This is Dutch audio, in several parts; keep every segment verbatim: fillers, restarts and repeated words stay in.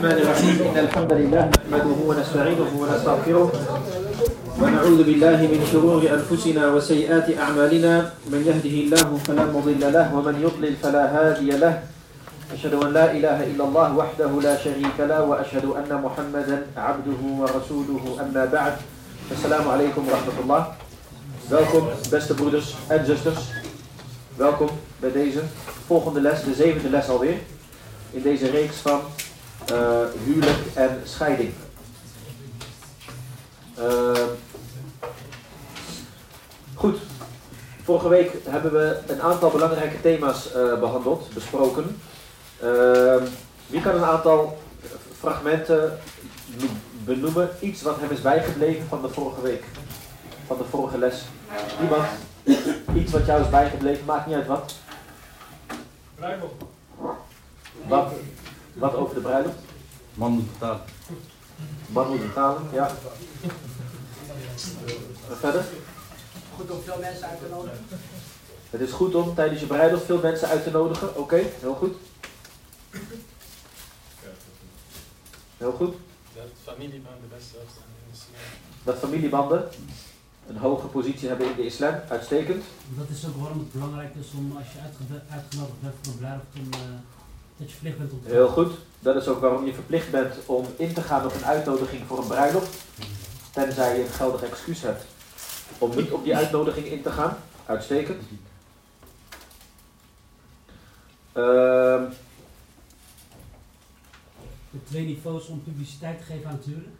الرحمن الرحيم إن الحمد لله نحمده ونستعينه ونستغفره ونعوذ بالله من شرور أنفسنا وسيئات أعمالنا من يهده الله فلا مضل له ومن يضلل فلا هادي له أشهد أن لا إله إلا الله وحده لا شريك له وأشهد أن محمدا عبده ورسوله أما بعد السلام عليكم ورحمة الله. Welkom beste broeders en zusters. Welkom bij deze volgende les, de zevende les alweer. In deze reeks van uh, huwelijk en scheiding. Uh, goed, vorige week hebben we een aantal belangrijke thema's uh, behandeld, besproken. Uh, wie kan een aantal fragmenten benoemen? Iets wat hem is bijgebleven van de vorige week, van de vorige les. Iemand? Iets wat jou is bijgebleven, maakt niet uit wat. Bruiloft. Wat, wat over de bruiloft? Man moet betalen. Man moet betalen, ja. En verder? Goed om veel mensen uit te nodigen. Het is goed om tijdens je bruiloft veel mensen uit te nodigen. Oké, okay, heel goed. Heel goed. Dat familiebanden best zelfs zijn in de islam. Dat familiebanden een hoge positie hebben in de islam, uitstekend. Dat is ook waarom het belangrijk is om als je uitgenodigd bent voor een bruiloft, om, uh, dat je verplicht bent om te Heel goed. Dat is ook waarom je verplicht bent om in te gaan op een uitnodiging voor een bruiloft. Tenzij je een geldig excuus hebt om niet op die uitnodiging in te gaan. Uitstekend. Uh, De twee niveaus om publiciteit te geven aan het huwelijk.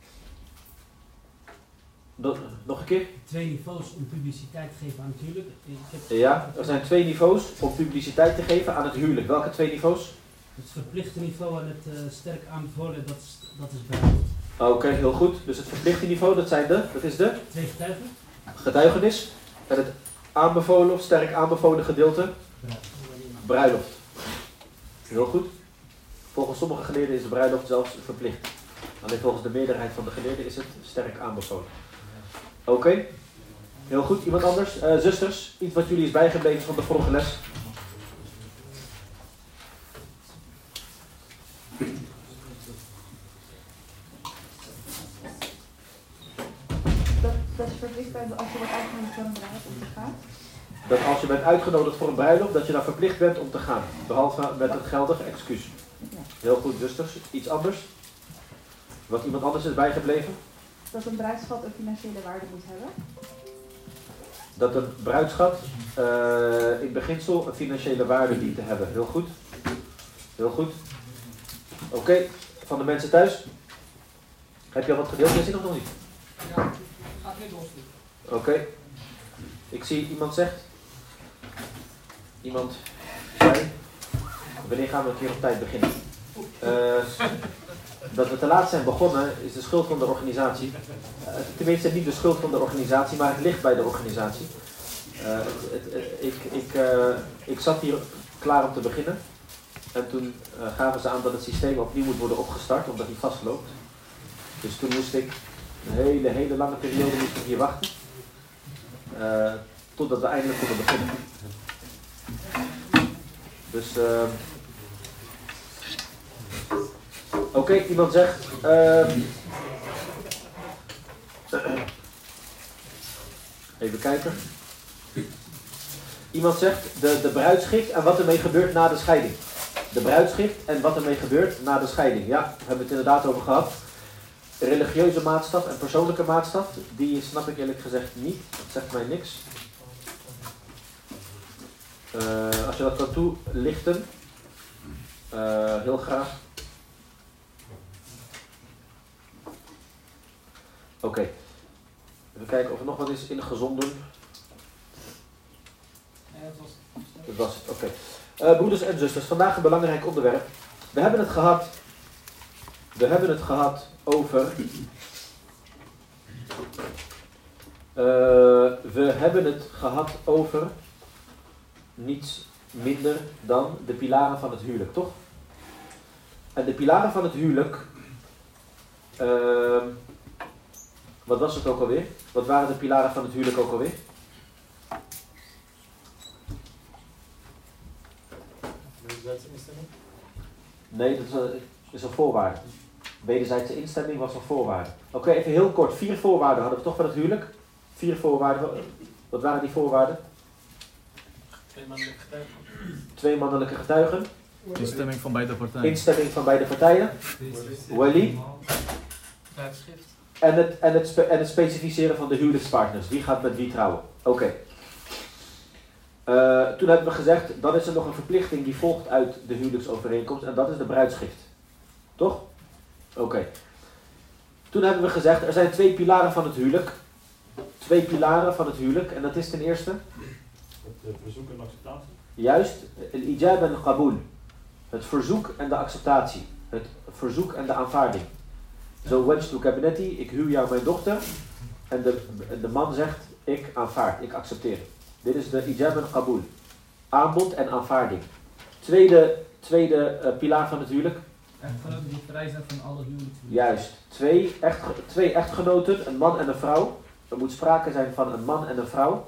nog, nog een keer? Twee niveaus om publiciteit te geven aan het huwelijk. Ik heb... Ja, er zijn twee niveaus om publiciteit te geven aan het huwelijk. Welke twee niveaus? Het verplichte niveau en het uh, sterk aanbevolen, dat is, dat is bruiloft. Oké, okay, heel goed. Dus het verplichte niveau, dat zijn de, dat is de? Twee getuigen. Getuigenis. En het aanbevolen of sterk aanbevolen gedeelte? Bruiloft. Heel goed. Volgens sommige geleerden is de bruiloft zelfs verplicht. Alleen volgens de meerderheid van de geleerden is het sterk aanbevolen. Oké. Okay. Heel goed. Iemand anders? Uh, zusters, iets wat jullie is bijgebleven van de vorige les? Dat, dat je verplicht bent als je wordt uitgenodigd voor een bruiloft om te gaan? Dat als je bent uitgenodigd voor een bruiloft, dat je dan verplicht bent om te gaan. Behalve met het geldige excuus. Heel goed, zusters. Iets anders? Wat iemand anders is bijgebleven? Dat een bruidschat een financiële waarde moet hebben. Dat een bruidschat uh, in beginsel een financiële waarde dient te hebben. Heel goed. Heel goed. Oké, okay. Van de mensen thuis? Heb je al wat gedeeld? Jij ziet nog nog niet? Ja, gaat niet los. Oké. Okay. Ik zie iemand zegt. Iemand zei. Wanneer gaan we een keer op tijd beginnen? Uh, dat we te laat zijn begonnen is de schuld van de organisatie. Uh, tenminste niet de schuld van de organisatie, maar het ligt bij de organisatie. Uh, het, het, het, ik, ik, uh, ik zat hier klaar om te beginnen. En toen uh, gaven ze aan dat het systeem opnieuw moet worden opgestart, omdat hij vastloopt. Dus toen moest ik een hele, hele lange periode moest ik hier wachten. Uh, totdat we eindelijk konden beginnen. Dus... Uh, Oké, okay, iemand zegt... Uh, even kijken. Iemand zegt de, de bruidsgift en wat ermee gebeurt na de scheiding. De bruidsgift en wat ermee gebeurt na de scheiding. Ja, daar hebben we het inderdaad over gehad. Religieuze maatstaf en persoonlijke maatstaf, die snap ik eerlijk gezegd niet. Dat zegt mij niks. Uh, als je dat kan toelichten, uh, heel graag. Oké. Okay. Even kijken of er nog wat is ingezonden. Nee, dat was het. Dat was het, oké. Okay. Uh, broeders en zusters, vandaag een belangrijk onderwerp. We hebben het gehad. We hebben het gehad over. Uh, we hebben het gehad over niets minder dan de pilaren van het huwelijk, toch? En de pilaren van het huwelijk. Uh, Wat was het ook alweer? Wat waren de pilaren van het huwelijk ook alweer? De wetsinstelling? Nee, dat is, is een voorwaarde. Wederzijdse instemming was een voorwaarde. Oké, okay, even heel kort. Vier voorwaarden hadden we toch van het huwelijk? Vier voorwaarden. Wat waren die voorwaarden? Twee mannelijke getuigen. Twee mannelijke getuigen. Instemming van beide partijen. Instemming van beide partijen. Wali. Bruidschrift. En het, en, het spe, en het specificeren van de huwelijkspartners. Wie gaat met wie trouwen. Oké. Okay. Uh, toen hebben we gezegd, dan is er nog een verplichting die volgt uit de huwelijksovereenkomst. En dat is de bruidsgift. Toch? Oké. Okay. Toen hebben we gezegd, er zijn twee pilaren van het huwelijk. Twee pilaren van het huwelijk. En dat is ten eerste... Het verzoek en acceptatie. Juist. Al-ijab en al-qabool. Het verzoek en de acceptatie. Het verzoek en de aanvaarding. Zo wajtu kabineti, ik huw jou mijn dochter. En de, de man zegt, ik aanvaard, ik accepteer. Dit is de ijab en qabool. Aanbod en aanvaarding. Tweede, tweede uh, pilaar van het huwelijk. Echtgenoten die vrij zijn van alle huwelijks. Juist. Twee, echt, twee echtgenoten, een man en een vrouw. Er moet sprake zijn van een man en een vrouw.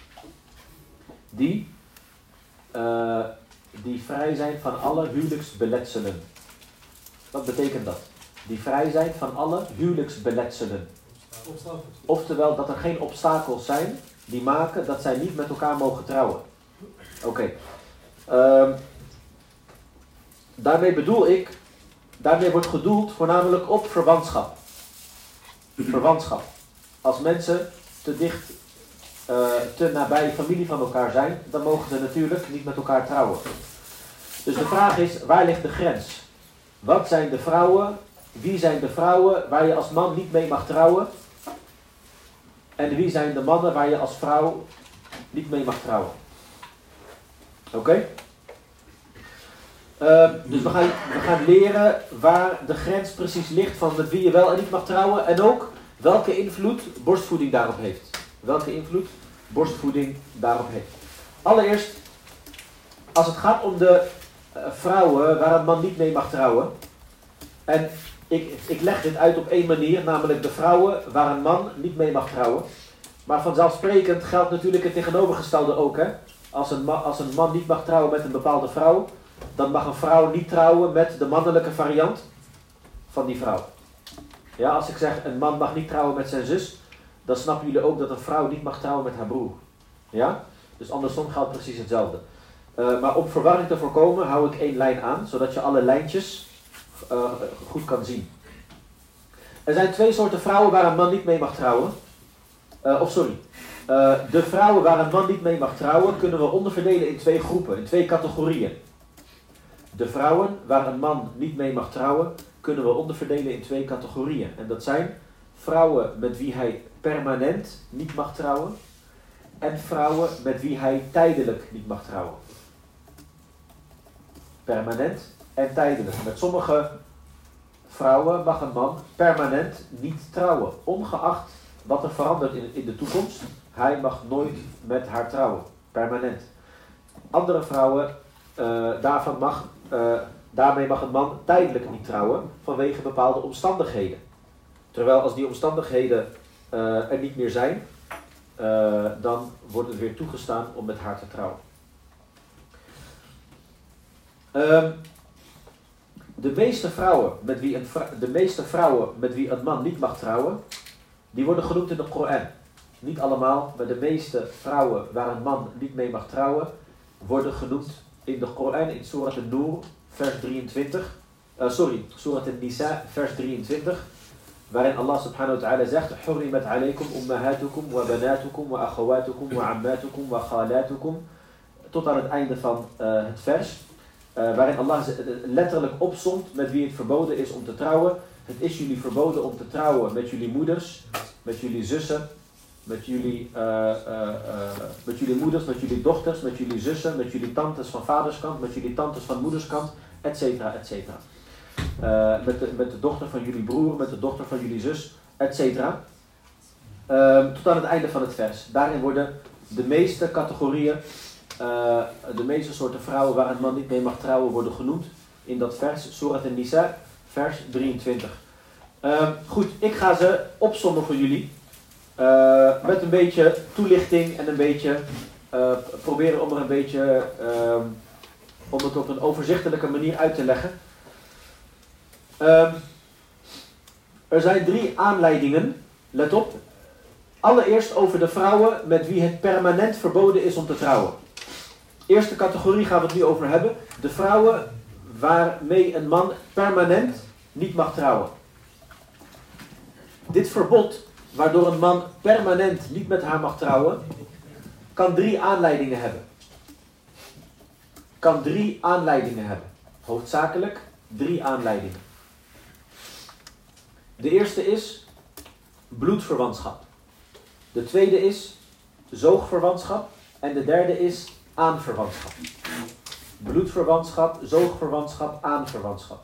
Die, uh, die vrij zijn van alle huwelijksbeletselen. Wat betekent dat? Die vrij zijn van alle huwelijksbeletselen. Oftewel dat er geen obstakels zijn die maken dat zij niet met elkaar mogen trouwen. Oké. Okay. Um, daarmee bedoel ik, daarmee wordt gedoeld voornamelijk op verwantschap. Verwantschap. Als mensen te dicht, uh, te nabij familie van elkaar zijn, dan mogen ze natuurlijk niet met elkaar trouwen. Dus de vraag is, waar ligt de grens? Wat zijn de vrouwen, wie zijn de vrouwen waar je als man niet mee mag trouwen? En wie zijn de mannen waar je als vrouw niet mee mag trouwen? Oké? Okay? Uh, dus we gaan, we gaan leren waar de grens precies ligt van met wie je wel en niet mag trouwen. En ook welke invloed borstvoeding daarop heeft. Welke invloed borstvoeding daarop heeft. Allereerst, als het gaat om de uh, vrouwen waar een man niet mee mag trouwen. En ik, ik leg dit uit op één manier, namelijk de vrouwen waar een man niet mee mag trouwen. Maar vanzelfsprekend geldt natuurlijk het tegenovergestelde ook. Hè? Als, een man, als een man niet mag trouwen met een bepaalde vrouw, dan mag een vrouw niet trouwen met de mannelijke variant van die vrouw. Ja, als ik zeg een man mag niet trouwen met zijn zus, dan snappen jullie ook dat een vrouw niet mag trouwen met haar broer. Ja? Dus andersom geldt precies hetzelfde. Uh, maar om verwarring te voorkomen hou ik één lijn aan, zodat je alle lijntjes uh, goed kan zien. Er zijn twee soorten vrouwen waar een man niet mee mag trouwen. Uh, of sorry. Uh, de vrouwen waar een man niet mee mag trouwen kunnen we onderverdelen in twee groepen, in twee categorieën. De vrouwen waar een man niet mee mag trouwen kunnen we onderverdelen in twee categorieën. En dat zijn vrouwen met wie hij permanent niet mag trouwen en vrouwen met wie hij tijdelijk niet mag trouwen. Permanent en tijdelijk. Met sommige vrouwen mag een man permanent niet trouwen, ongeacht wat er verandert in, in de toekomst. Hij mag nooit met haar trouwen, permanent. Andere vrouwen, uh, daarvan mag, uh, daarmee mag een man tijdelijk niet trouwen vanwege bepaalde omstandigheden. Terwijl als die omstandigheden uh, er niet meer zijn, uh, dan wordt het weer toegestaan om met haar te trouwen. Um, de, meeste vrouwen met wie een vrou- de meeste vrouwen met wie een man niet mag trouwen, die worden genoemd in de Koran. Niet allemaal, maar de meeste vrouwen waar een man niet mee mag trouwen, worden genoemd in de Koran, in Surat An-Nur, vers drieëntwintig. Uh, sorry, Surat An-Nisa, vers drieëntwintig. Waarin Allah subhanahu wa ta'ala zegt: Hurrimat alaykum ummahatukum wa banatukum wa akhawatukum wa ammatukum wa khalatukum. Tot aan het einde van uh, het vers. Uh, waarin Allah letterlijk opsomt met wie het verboden is om te trouwen. Het is jullie verboden om te trouwen met jullie moeders, met jullie zussen, met jullie, uh, uh, uh, met jullie moeders, met jullie dochters, met jullie zussen, met jullie tantes van vaderskant, met jullie tantes van moederskant, et cetera, et cetera. Uh, met, de, met de dochter van jullie broer, met de dochter van jullie zus, et cetera. Uh, tot aan het einde van het vers. Daarin worden de meeste categorieën, uh, de meeste soorten vrouwen waar een man niet mee mag trouwen, worden genoemd in dat vers, Surat An-Nisa, vers drieëntwintig. Uh, goed, ik ga ze opsommen voor jullie. Uh, met een beetje toelichting en een beetje uh, proberen om er een beetje uh, om het op een overzichtelijke manier uit te leggen. Um, er zijn drie aanleidingen, let op. Allereerst over de vrouwen met wie het permanent verboden is om te trouwen. Eerste categorie gaan we het nu over hebben. De vrouwen waarmee een man permanent niet mag trouwen. Dit verbod, waardoor een man permanent niet met haar mag trouwen, kan drie aanleidingen hebben. Kan drie aanleidingen hebben. Hoofdzakelijk drie aanleidingen. De eerste is bloedverwantschap. De tweede is zoogverwantschap. En de derde is aanverwantschap. Bloedverwantschap, zoogverwantschap, aanverwantschap.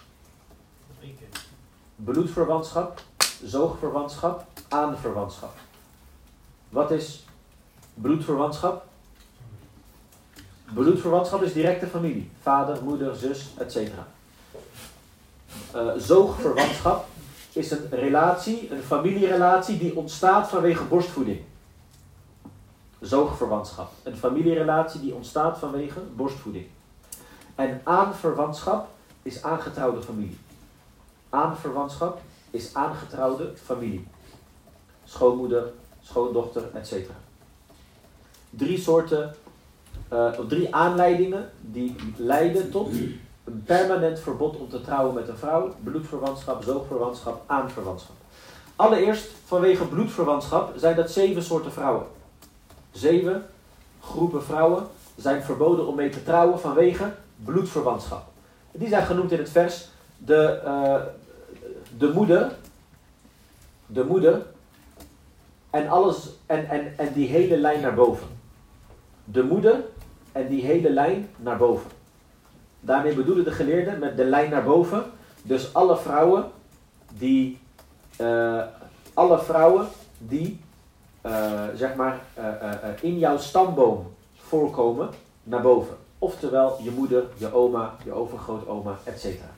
Bloedverwantschap, zoogverwantschap, aanverwantschap. Wat is bloedverwantschap? Bloedverwantschap is directe familie. Vader, moeder, zus, et cetera. Uh, zoogverwantschap is een relatie, een familierelatie die ontstaat vanwege borstvoeding. Zoogverwantschap. Een familierelatie die ontstaat vanwege borstvoeding. En aanverwantschap is aangetrouwde familie. Aanverwantschap is aangetrouwde familie. Schoonmoeder, schoondochter, et cetera. Drie soorten, uh, drie aanleidingen die leiden tot een permanent verbod om te trouwen met een vrouw. Bloedverwantschap, zoogverwantschap, aanverwantschap. Allereerst, vanwege bloedverwantschap zijn dat zeven soorten vrouwen. Zeven groepen vrouwen zijn verboden om mee te trouwen vanwege bloedverwantschap. Die zijn genoemd in het vers. De, uh, de moeder, de moeder en, alles, en, en, en die hele lijn naar boven. De moeder en die hele lijn naar boven. Daarmee bedoelen de geleerden met de lijn naar boven. Dus alle vrouwen die, uh, alle vrouwen die uh, zeg maar, uh, uh, uh, in jouw stamboom voorkomen naar boven. Oftewel je moeder, je oma, je overgrootoma, et cetera.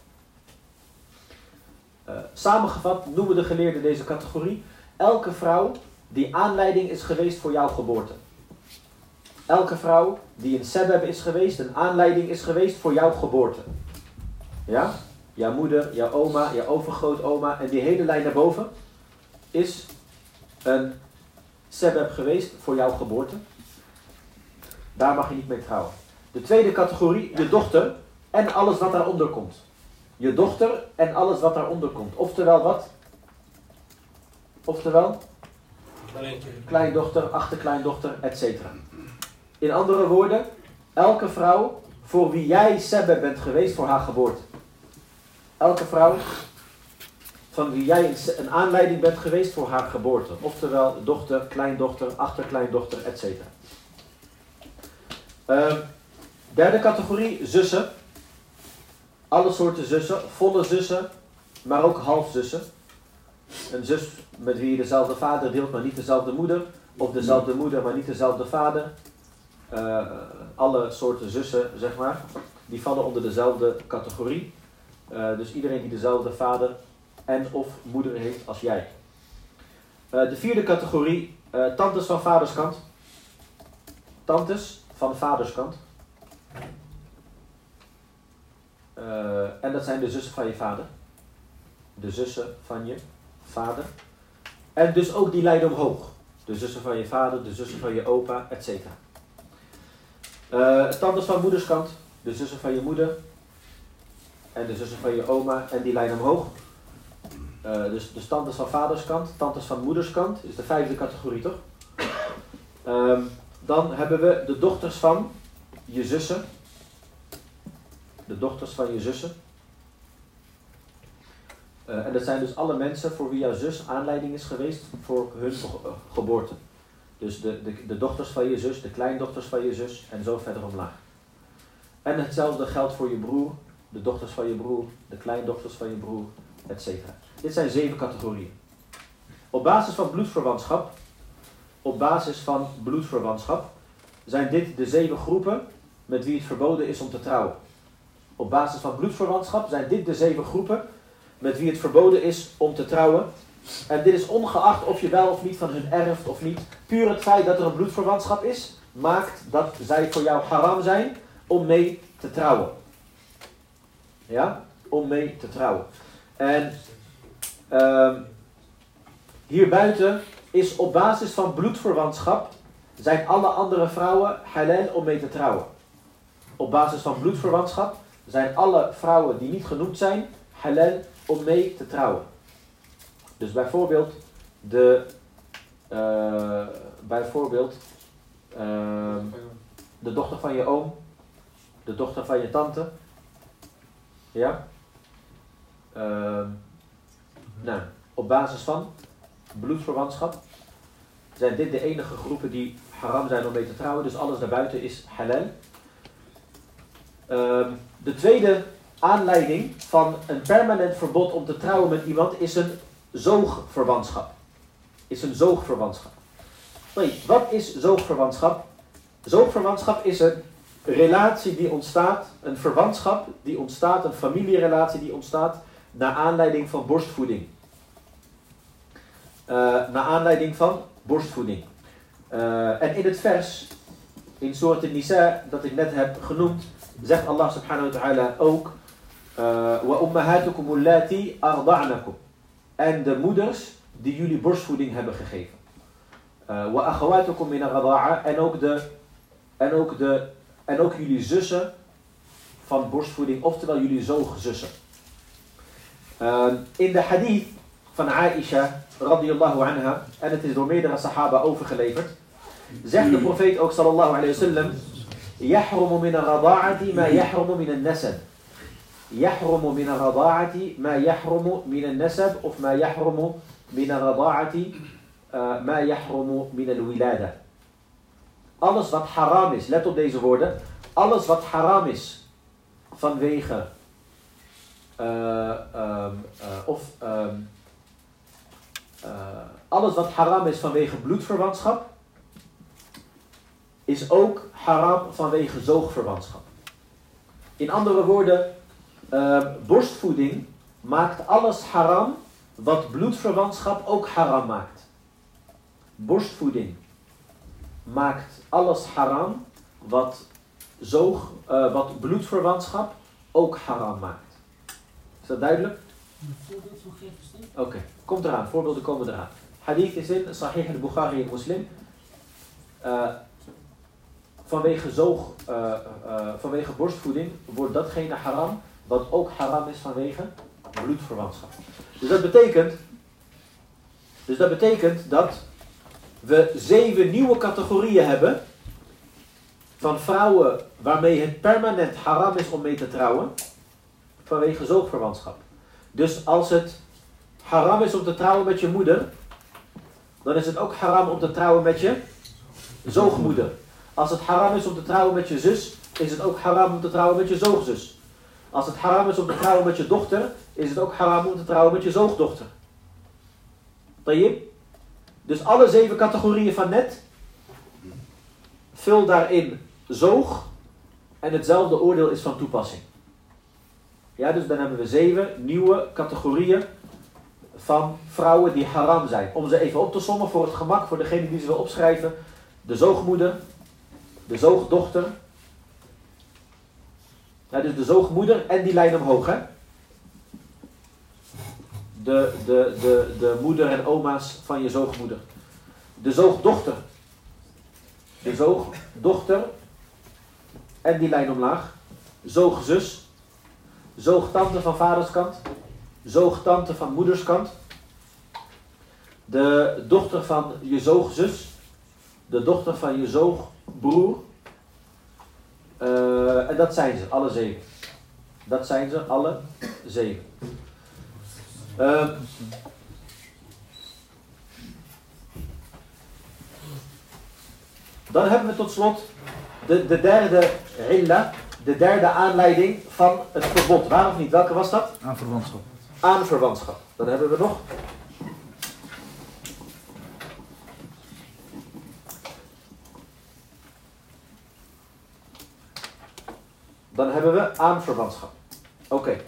Uh, samengevat noemen de geleerden deze categorie elke vrouw die aanleiding is geweest voor jouw geboorte. Elke vrouw die een sebeb is geweest, een aanleiding is geweest voor jouw geboorte. Ja? Jouw moeder, jouw oma, jouw overgrootoma en die hele lijn naar boven is een sebeb geweest voor jouw geboorte. Daar mag je niet mee trouwen. De tweede categorie, je dochter en alles wat daaronder komt. Je dochter en alles wat daaronder komt. Oftewel wat? Oftewel? Kleindochter, achterkleindochter, et cetera. In andere woorden, elke vrouw voor wie jij sebeb bent geweest voor haar geboorte. Elke vrouw van wie jij een aanleiding bent geweest voor haar geboorte. Oftewel dochter, kleindochter, achterkleindochter, et cetera. Uh, derde categorie, zussen. Alle soorten zussen, volle zussen, maar ook halfzussen. Een zus met wie je dezelfde vader deelt, maar niet dezelfde moeder. Of dezelfde moeder, maar niet dezelfde vader. Uh, alle soorten zussen, zeg maar, die vallen onder dezelfde categorie. Uh, dus iedereen die dezelfde vader en of moeder heeft als jij. Uh, de vierde categorie, uh, tantes van vaderskant. Tantes van vaderskant. Uh, en dat zijn de zussen van je vader. De zussen van je vader. En dus ook die lijn omhoog. De zussen van je vader, de zussen van je opa, et cetera. Uh, tantes van moederskant, de zussen van je moeder en de zussen van je oma en die lijn omhoog. Uh, dus de tantes van vaderskant, tantes van moederskant is de vijfde categorie, toch? Uh, dan hebben we de dochters van je zussen. De dochters van je zussen. Uh, en dat zijn dus alle mensen voor wie jouw zus aanleiding is geweest voor hun ge- geboorte. Dus de, de, de dochters van je zus, de kleindochters van je zus en zo verder omlaag. En hetzelfde geldt voor je broer, de dochters van je broer, de kleindochters van je broer, et cetera. Dit zijn zeven categorieën. Op basis van bloedverwantschap, op basis van bloedverwantschap, zijn dit de zeven groepen met wie het verboden is om te trouwen. Op basis van bloedverwantschap zijn dit de zeven groepen met wie het verboden is om te trouwen. En dit is ongeacht of je wel of niet van hun erft of niet. Puur het feit dat er een bloedverwantschap is, maakt dat zij voor jou haram zijn om mee te trouwen. Ja? om mee te trouwen. En uh, hierbuiten is op basis van bloedverwantschap zijn alle andere vrouwen halal om mee te trouwen. Op basis van bloedverwantschap zijn alle vrouwen die niet genoemd zijn halal om mee te trouwen. Dus bijvoorbeeld de uh, bijvoorbeeld uh, de dochter van je oom, de dochter van je tante. Ja? Uh, nou, op basis van bloedverwantschap zijn dit de enige groepen die haram zijn om mee te trouwen. Dus alles daarbuiten is halal. Uh, de tweede aanleiding van een permanent verbod om te trouwen met iemand is een zoogverwantschap. Is een zoogverwantschap. Nee, wat is zoogverwantschap? Zoogverwantschap is een relatie die ontstaat, een verwantschap die ontstaat, een familierelatie die ontstaat naar aanleiding van borstvoeding. Uh, naar aanleiding van borstvoeding. Uh, en in het vers, in Surat An-Nisa, dat ik net heb genoemd, zegt Allah subhanahu wa ta'ala ook wa ummahatukum allati arda'nakum. En de moeders die jullie borstvoeding hebben gegeven. Wa akhawatukum min ar-rada'a. En ook de en ook de en ook jullie zussen van borstvoeding, oftewel jullie zoogzussen. Uh, in de hadith van Aisha radiyallahu anha, en het is door meerdere sahaba overgeleverd, zegt de profeet ook sallallahu alayhi wa sallam: يحرم من الرضاعة ما يحرم من النسب. يحرم من الرضاعة ما يحرم من النسب of ما يحرم من الرضاعة ما يحرم من الولادة. Alles wat haram is, let op deze woorden, alles wat haram is vanwege uh, um, uh, of um, uh, alles wat haram is vanwege bloedverwantschap is ook haram vanwege zoogverwantschap. In andere woorden, uh, borstvoeding maakt alles haram wat bloedverwantschap ook haram maakt. Borstvoeding maakt alles haram wat, zoog, uh, wat bloedverwantschap ook haram maakt. Is dat duidelijk? Een voorbeeld van geven? Oké, okay. Komt eraan. Voorbeelden komen eraan. Hadith is in Sahih al-Bukhari en Muslim. Uh, vanwege, zoog, uh, uh, vanwege borstvoeding wordt datgene haram wat ook haram is vanwege bloedverwantschap. Dus dat betekent, dus dat betekent dat we zeven nieuwe categorieën hebben van vrouwen waarmee het permanent haram is om mee te trouwen vanwege zoogverwantschap. Dus als het haram is om te trouwen met je moeder, dan is het ook haram om te trouwen met je zoogmoeder. Als het haram is om te trouwen met je zus, is het ook haram om te trouwen met je zoogzus. Als het haram is om te trouwen met je dochter, is het ook haram om te trouwen met je zoogdochter. Tayyib? Dus alle zeven categorieën van net, vul daarin zoog en hetzelfde oordeel is van toepassing. Ja, dus dan hebben we zeven nieuwe categorieën van vrouwen die haram zijn. Om ze even op te sommen voor het gemak, voor degene die ze wil opschrijven. De zoogmoeder, de zoogdochter. Ja, dus de zoogmoeder en die lijn omhoog, hè. De, de, de, de moeder en oma's van je zoogmoeder. De zoogdochter. De zoogdochter en die lijn omlaag. Zoogzus. Zoogtante van vaderskant. Zoogtante van moederskant. De dochter van je zoogzus. De dochter van je zoogbroer. Uh, en dat zijn ze, alle zeven. Dat zijn ze, alle zeven. Uh, dan hebben we tot slot de, de derde illa, de derde aanleiding van het verbod. Waar of niet? Welke was dat? Aanverwantschap. Aanverwantschap. Dan hebben we nog. Dan hebben we aanverwantschap. Oké. Okay.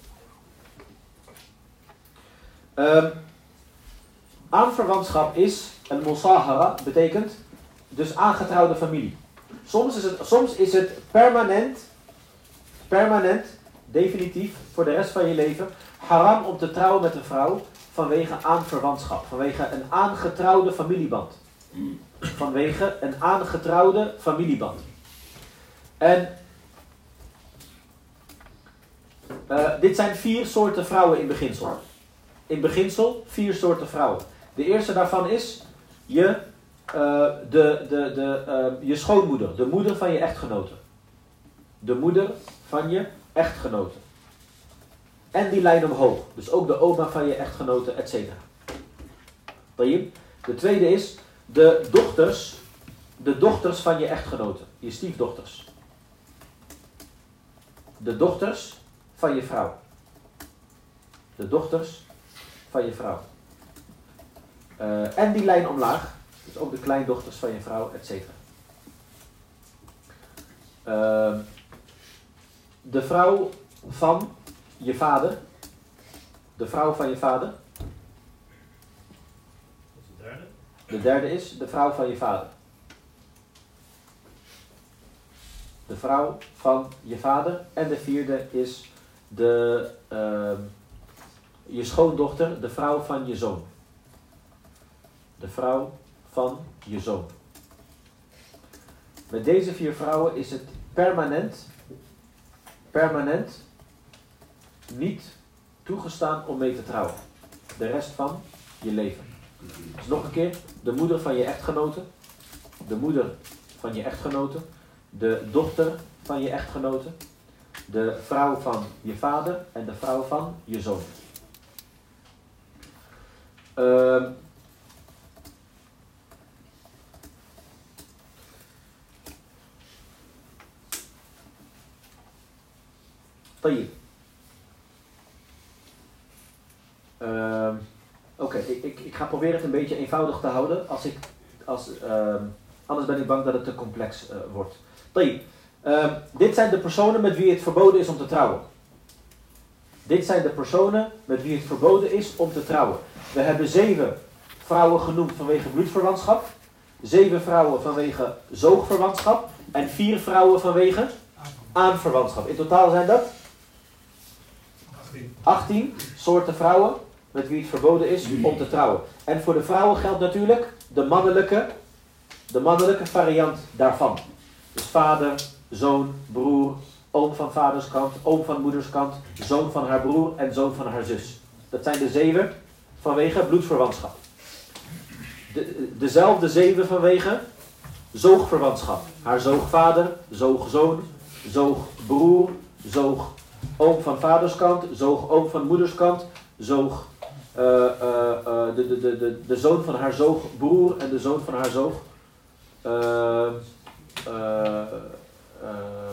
Um, aanverwantschap is, een musahara betekent dus aangetrouwde familie. Soms is het, soms is het permanent, permanent definitief, voor de rest van je leven, haram om te trouwen met een vrouw vanwege aanverwantschap. Vanwege een aangetrouwde familieband. Vanwege een aangetrouwde familieband. En uh, dit zijn vier soorten vrouwen in beginsel. In beginsel vier soorten vrouwen. De eerste daarvan is je, uh, de, de, de, uh, je schoonmoeder, de moeder van je echtgenote. De moeder van je echtgenote. En die lijn omhoog. Dus ook de oma van je echtgenote, et cetera. De tweede is de dochters, de dochters van je echtgenote. Je stiefdochters. De dochters van je vrouw. De dochters van je vrouw. Uh, en die lijn omlaag. Dus ook de kleindochters van je vrouw, et cetera. Uh, de vrouw van je vader. De vrouw van je vader. Dat is de derde. De derde is de vrouw van je vader. De vrouw van je vader. En de vierde is de, uh, je schoondochter, de vrouw van je zoon. De vrouw van je zoon. Met deze vier vrouwen is het permanent, permanent niet toegestaan om mee te trouwen. De rest van je leven. Dus nog een keer, de moeder van je echtgenote, de moeder van je echtgenote, de dochter van je echtgenote, de vrouw van je vader en de vrouw van je zoon. Uh, Tayyip. Uh, Oké, okay, ik, ik, ik ga proberen het een beetje eenvoudig te houden. Als ik, als, uh, anders ben ik bang dat het te complex uh, wordt. Tayyip. Uh, dit zijn de personen met wie het verboden is om te trouwen. Dit zijn de personen met wie het verboden is om te trouwen. We hebben zeven vrouwen genoemd vanwege bloedverwantschap. Zeven vrouwen vanwege zoogverwantschap. En vier vrouwen vanwege aanverwantschap. In totaal zijn dat achttien soorten vrouwen met wie het verboden is om te trouwen. En voor de vrouwen geldt natuurlijk de mannelijke, de mannelijke variant daarvan. Dus vader, zoon, broer, oom van vaders kant, oom van moeders kant, zoon van haar broer en zoon van haar zus. Dat zijn de zeven vanwege bloedverwantschap. De, dezelfde zeven vanwege zoogverwantschap. Haar zoogvader, zoogzoon, zoogbroer, zoog oom van vaders kant, zoog oom van moeders kant, zoog uh, uh, uh, de, de, de, de, de zoon van haar zoogbroer en de zoon van haar zoog uh, uh, uh,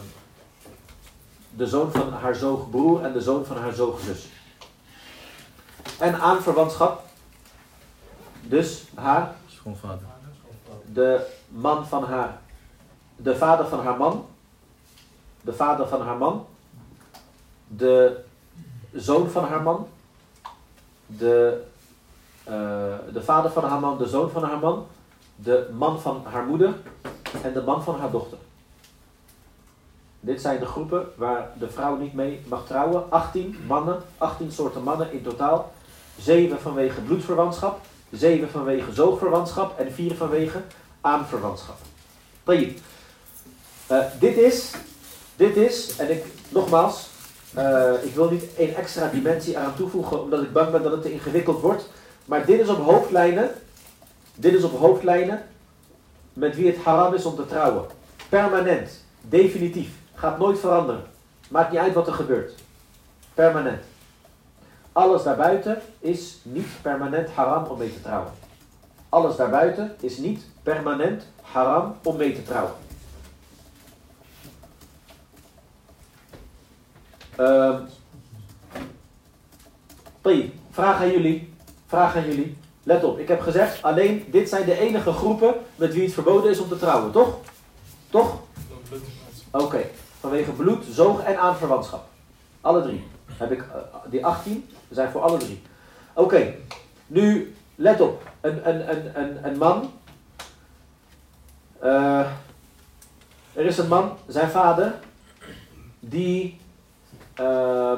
de zoon van haar zoogbroer en de zoon van haar zoogzus. En aanverwantschap, dus haar, Schoonvader. de man van haar, de vader van haar man, de vader van haar man, de zoon van haar man, de, uh, de vader van haar man, de zoon van haar man, de man van haar moeder en de man van haar dochter. Dit zijn de groepen waar de vrouw niet mee mag trouwen. achttien mannen, achttien soorten mannen in totaal. zeven vanwege bloedverwantschap, zeven vanwege zoogverwantschap en vier vanwege aanverwantschap. Uh, dit is, dit is, en ik, nogmaals, uh, ik wil niet een extra dimensie aan toevoegen omdat ik bang ben dat het te ingewikkeld wordt. Maar dit is op hoofdlijnen, dit is op hoofdlijnen met wie het haram is om te trouwen. Permanent, definitief, gaat nooit veranderen. Maakt niet uit wat er gebeurt. Permanent. Alles daarbuiten is niet permanent haram om mee te trouwen. Alles daarbuiten is niet permanent haram om mee te trouwen. Uh, Tayyip, vraag aan jullie. Vraag aan jullie. Let op, ik heb gezegd, alleen dit zijn de enige groepen met wie het verboden is om te trouwen, toch? Toch? Oké, okay. Vanwege bloed, zoog en aanverwantschap. Alle drie. Heb ik, uh, die achttien zijn voor alle drie. Oké, okay. Nu let op. Een, een, een, een, een man. Uh, er is een man, zijn vader, die Uh,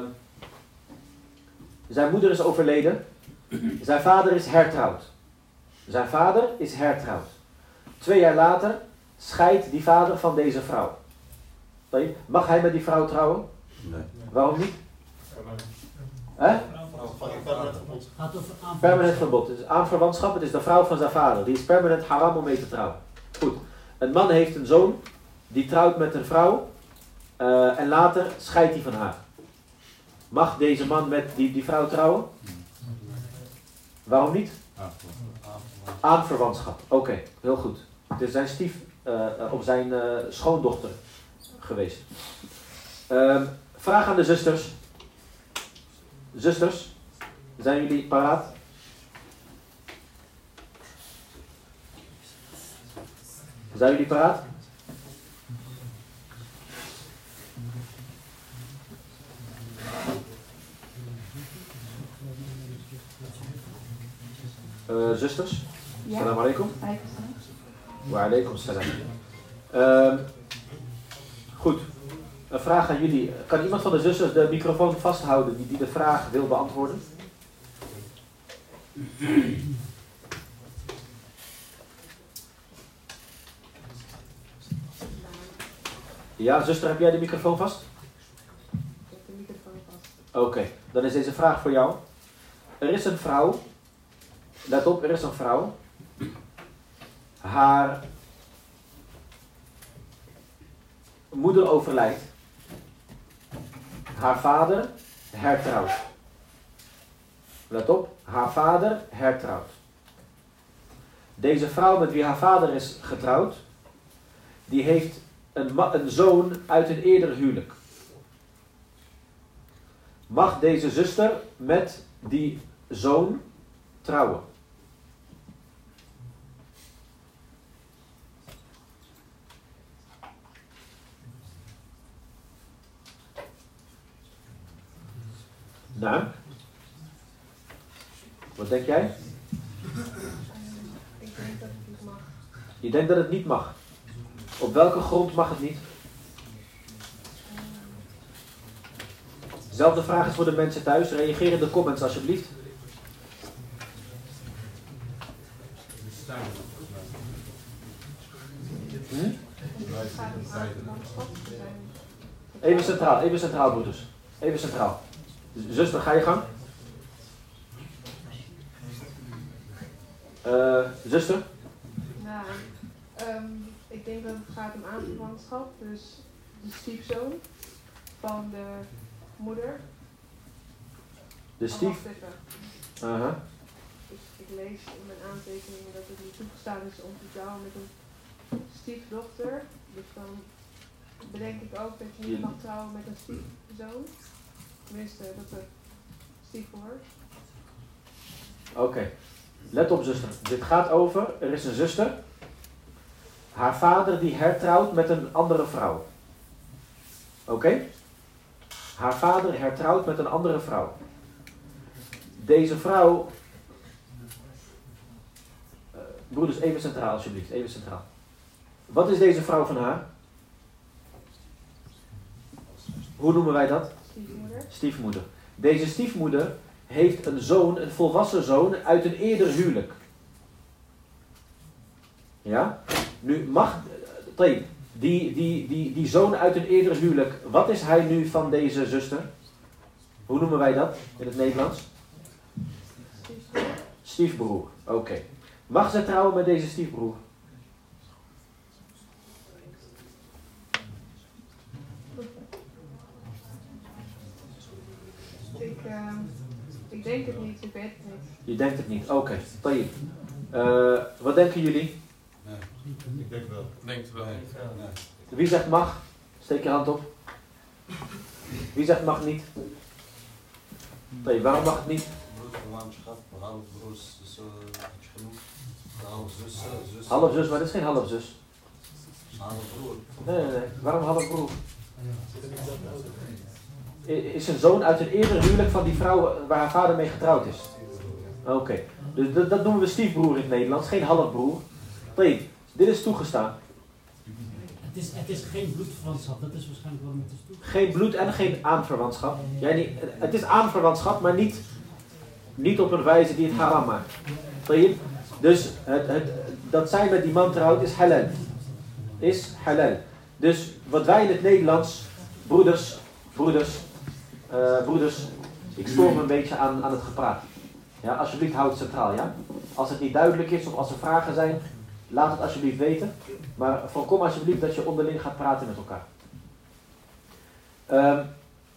zijn moeder is overleden. Zijn vader is hertrouwd. Zijn vader is hertrouwd. Twee jaar later scheidt die vader van deze vrouw. Mag hij met die vrouw trouwen? Nee. Waarom niet? Hè? Gaat over aanverwantschap. Permanent verbod. Het is aanverwantschap, het is de vrouw van zijn vader. Die is permanent haram om mee te trouwen. Goed. Een man heeft een zoon, die trouwt met een vrouw uh, en later scheidt hij van haar. Mag deze man met die, die vrouw trouwen? Waarom niet? Aanverwantschap. Oké, okay, heel goed. Het is zijn stief, uh, of zijn uh, schoondochter geweest. Uh, vraag aan de zusters. Zusters, zijn jullie paraat? Zijn jullie paraat? Uh, zusters? Ja. Assalamu alaikum. Alaikum. Wa alaikum salam. Uh, goed. Een vraag aan jullie. Kan iemand van de zusters de microfoon vasthouden die, die de vraag wil beantwoorden? Ja, zuster, heb jij de microfoon vast? Ik heb de microfoon vast. Oké, okay, dan is deze vraag voor jou. Er is een vrouw. Let op, er is een vrouw. Haar moeder overlijdt. Haar vader hertrouwt. Let op, haar vader hertrouwt. Deze vrouw met wie haar vader is getrouwd, die heeft een, een zoon uit een eerder huwelijk. Mag deze zuster met die zoon trouwen? Nou, wat denk jij? Ik denk dat het niet mag. Je denkt dat het niet mag. Op welke grond mag het niet? Zelfde vraag is voor de mensen thuis. Reageer in de comments alsjeblieft. Hm? Even centraal, even centraal broeders. Even centraal. Zuster, ga je gang. Uh, zuster? Nou, um, ik denk dat het gaat om aanverwantschap. Dus de stiefzoon van de moeder. De stief? Oh, uh-huh. ik, ik lees in mijn aantekeningen dat het niet toegestaan is om te trouwen met een stiefdochter. Dus dan bedenk ik ook dat je niet mag trouwen met een stiefzoon. Tenminste, dat de stiefbroer. Oké. Okay. Let op, zuster. Dit gaat over, er is een zuster. Haar vader die hertrouwt met een andere vrouw. Oké? Okay? Haar vader hertrouwt met een andere vrouw. Deze vrouw... Uh, broeders, even centraal alsjeblieft. Even centraal. Wat is deze vrouw van haar? Hoe noemen wij dat? Stiefmoeder. Stiefmoeder. Deze stiefmoeder heeft een zoon, een volwassen zoon, uit een eerder huwelijk. Ja? Nu mag... Die, die, die, die zoon uit een eerder huwelijk, wat is hij nu van deze zuster? Hoe noemen wij dat in het Nederlands? Stiefbroer. Stiefbroer, oké. Okay. Mag zij trouwen met deze stiefbroer? Ik, uh, ik denk het niet, ik weet het niet. Je denkt het niet, oké. Okay. Tayyip. Uh, wat denken jullie? Nee, ik denk wel. Denkt wel. Nee. Nee. Wie zegt mag? Steek je hand op. Wie zegt mag niet? Nee, waarom mag het niet? Broerverwantschap, half broers, dus uh, heb je genoeg. Half zus, zus. Half zus, maar dat is geen half zus. Half broer. Nee, nee, nee. Waarom half broer? Is een zoon uit een eerder huwelijk van die vrouw waar haar vader mee getrouwd is. Oké. Okay. Dus dat, dat noemen we stiefbroer in het Nederlands, geen halfbroer. Nee, dit is toegestaan. Het is, het is geen bloedverwantschap, dat is waarschijnlijk waarom het is toegestaan. Geen bloed en geen aanverwantschap. Jij niet, het is aanverwantschap, maar niet, niet op een wijze die het haram maakt. Dus het, het, dat zij met die man trouwt is halal. Is halal. Dus wat wij in het Nederlands, broeders, broeders, uh, broeders, ik stoor me een beetje aan, aan het gepraat. Ja, alsjeblieft houd het centraal, ja. Als het niet duidelijk is of als er vragen zijn, laat het alsjeblieft weten. Maar voorkom alsjeblieft dat je onderling gaat praten met elkaar. Um,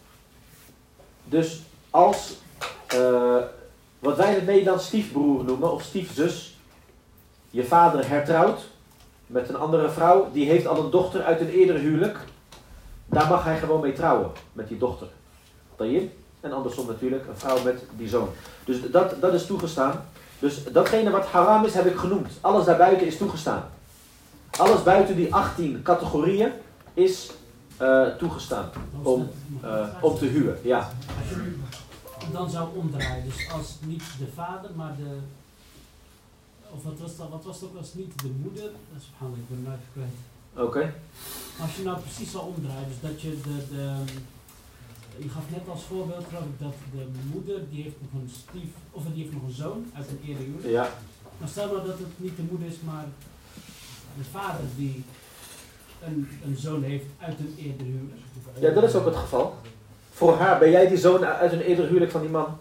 dus als, uh, wat wij in het Nederlands stiefbroer noemen, of stiefzus, je vader hertrouwt met een andere vrouw, die heeft al een dochter uit een eerder huwelijk, daar mag hij gewoon mee trouwen, met die dochter. Tayyib. En andersom natuurlijk, een vrouw met die zoon. Dus dat, dat is toegestaan. Dus datgene wat haram is, heb ik genoemd. Alles daarbuiten is toegestaan. Alles buiten die achttien categorieën is uh, toegestaan om, uh, om te huwen. Ja. Als je dan zou omdraaien, dus als niet de vader, maar de... Of wat was dat, wat was het ook als niet de moeder? Dat is handig, ik ben het even kwijt. Oké. Okay. Als je nou precies zou omdraaien, dus dat je de... de je gaf net als voorbeeld, geloof ik, dat de moeder, die heeft nog een stief, of die heeft nog een zoon uit een eerder huwelijk. Ja. Maar stel nou dat het niet de moeder is, maar de vader die een, een zoon heeft uit een eerder huwelijk. Ja, dat is ook het geval. Voor haar, ben jij die zoon uit een eerder huwelijk van die man?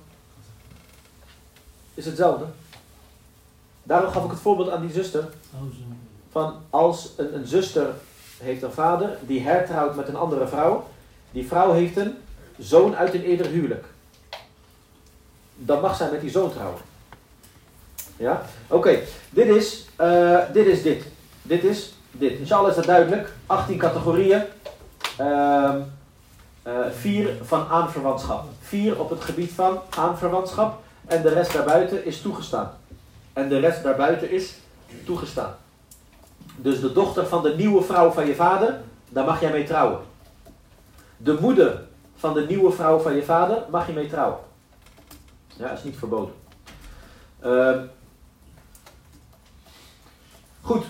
Is hetzelfde. Daarom gaf ik het voorbeeld aan die zuster. Oh, zo. Van als een, een zuster heeft een vader, die hertrouwt met een andere vrouw. Die vrouw heeft een zoon uit een eerder huwelijk. Dan mag zij met die zoon trouwen. Ja? Oké, okay. dit is uh, dit is dit. Dit is dit. Inshallah is dat duidelijk. achttien categorieën. Uh, uh, vier van aanverwantschap. vier op het gebied van aanverwantschap. En de rest daarbuiten is toegestaan. En de rest daarbuiten is toegestaan. Dus de dochter van de nieuwe vrouw van je vader, daar mag jij mee trouwen. De moeder van de nieuwe vrouw van je vader mag je mee trouwen. Ja, is niet verboden. Uh, goed.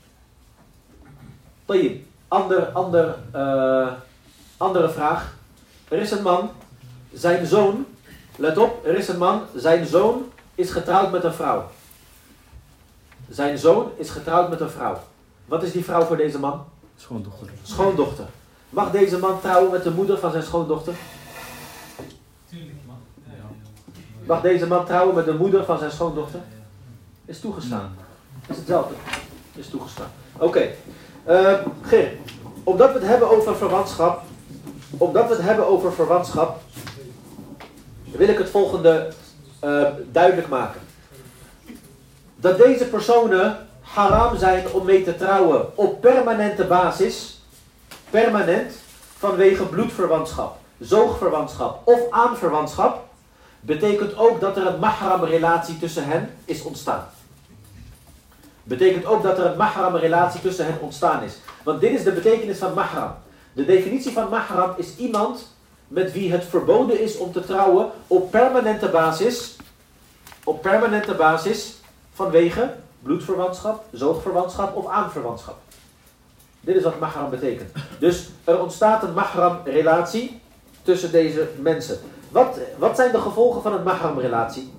Tayyib. Ander, ander, uh, andere vraag. Er is een man, zijn zoon, let op, er is een man, zijn zoon is getrouwd met een vrouw. Zijn zoon is getrouwd met een vrouw. Wat is die vrouw voor deze man? Schoondochter. Schoondochter. Mag deze man trouwen met de moeder van zijn schoondochter? Tuurlijk, man. Mag deze man trouwen met de moeder van zijn schoondochter? Is toegestaan. Is hetzelfde. Is toegestaan. Oké. Okay. Uh, Ger, omdat we het hebben over verwantschap, omdat we het hebben over verwantschap, wil ik het volgende uh, duidelijk maken. Dat deze personen haram zijn om mee te trouwen op permanente basis, permanent, vanwege bloedverwantschap, zoogverwantschap of aanverwantschap, betekent ook dat er een mahram relatie tussen hen is ontstaan. Betekent ook dat er een mahram relatie tussen hen ontstaan is. Want dit is de betekenis van mahram. De definitie van mahram is iemand met wie het verboden is om te trouwen op permanente basis, op permanente basis vanwege bloedverwantschap, zoogverwantschap of aanverwantschap. Dit is wat mahram betekent. Dus er ontstaat een mahram relatie tussen deze mensen. Wat, wat zijn de gevolgen van een mahram relatie?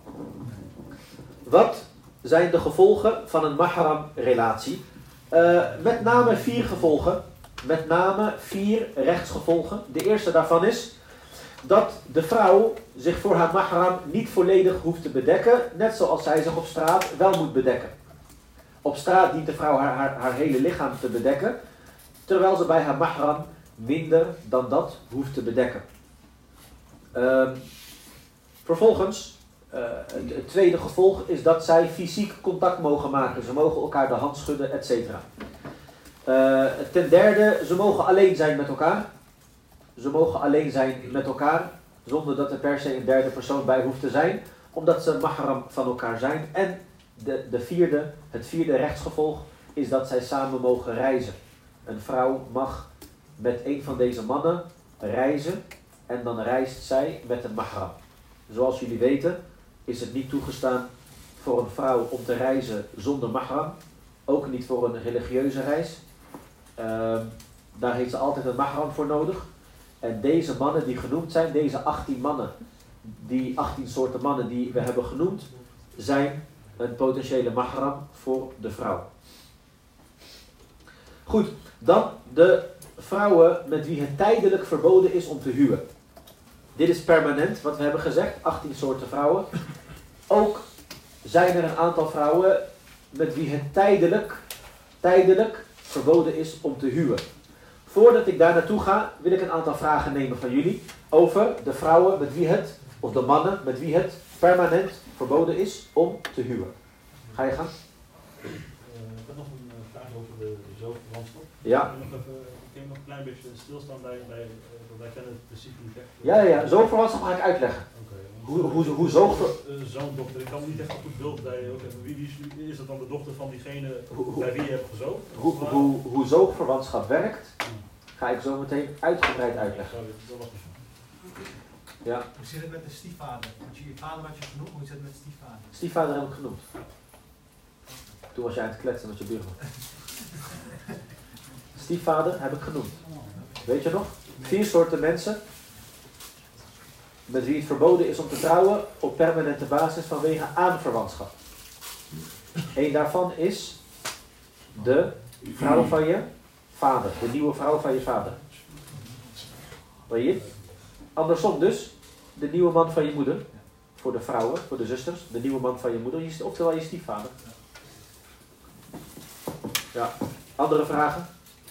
Wat zijn de gevolgen van een mahram relatie? Uh, met name vier gevolgen. Met name vier rechtsgevolgen. De eerste daarvan is dat de vrouw zich voor haar mahram niet volledig hoeft te bedekken, net zoals zij zich op straat wel moet bedekken. Op straat dient de vrouw haar, haar, haar hele lichaam te bedekken, terwijl ze bij haar mahram minder dan dat hoeft te bedekken. Uh, vervolgens, uh, het tweede gevolg is dat zij fysiek contact mogen maken. Ze mogen elkaar de hand schudden, et cetera. Uh, ten derde, ze mogen alleen zijn met elkaar. Ze mogen alleen zijn met elkaar, zonder dat er per se een derde persoon bij hoeft te zijn, omdat ze mahram van elkaar zijn. En de, de vierde, het vierde rechtsgevolg is dat zij samen mogen reizen. Een vrouw mag met een van deze mannen reizen en dan reist zij met een mahram. Zoals jullie weten is het niet toegestaan voor een vrouw om te reizen zonder mahram, ook niet voor een religieuze reis. Uh, daar heeft ze altijd een mahram voor nodig. En deze mannen die genoemd zijn, deze achttien mannen, die achttien soorten mannen die we hebben genoemd, zijn een potentiële mahram voor de vrouw. Goed, dan de vrouwen met wie het tijdelijk verboden is om te huwen. Dit is permanent, wat we hebben gezegd, achttien soorten vrouwen. Ook zijn er een aantal vrouwen met wie het tijdelijk, tijdelijk verboden is om te huwen. Voordat ik daar naartoe ga, wil ik een aantal vragen nemen van jullie over de vrouwen met wie het, of de mannen met wie het permanent verboden is om te huwen. Ga je gaan? Uh, ik heb nog een uh, vraag over de, de zoogverwantschap. Ja. Ik kan nog, even, ik kan nog een klein beetje stilstaan bij, bij uh, wij kennen het principe niet echt. Ja, ja, ja. Zoogverwantschap ga ik uitleggen. Okay, hoe, hoe, hoe zoogver... uh, Zo'n dochter, ik kan me niet echt goed beeld bij ook even, wie, wie is dat dan de dochter van diegene hoe, bij wie je hebt gezoogd? Hoe, hoe, hoe zoogverwantschap werkt, ga ik zo meteen uitgebreid uitleggen. Sorry, dat was niet zo. Ja. Hoe zit het met de stiefvader? Want je vader had je genoemd, hoe zit het met de stiefvader? Stiefvader heb ik genoemd. Toen was jij aan het kletsen met je buurman. Stiefvader heb ik genoemd. Weet je nog? Vier soorten mensen met wie het verboden is om te trouwen op permanente basis vanwege aanverwantschap. Eén daarvan is de vrouw van je vader, de nieuwe vrouw van je vader. Weet je? Andersom dus, de nieuwe man van je moeder, voor de vrouwen, voor de zusters, de nieuwe man van je moeder, oftewel je stiefvader. Ja, andere vragen?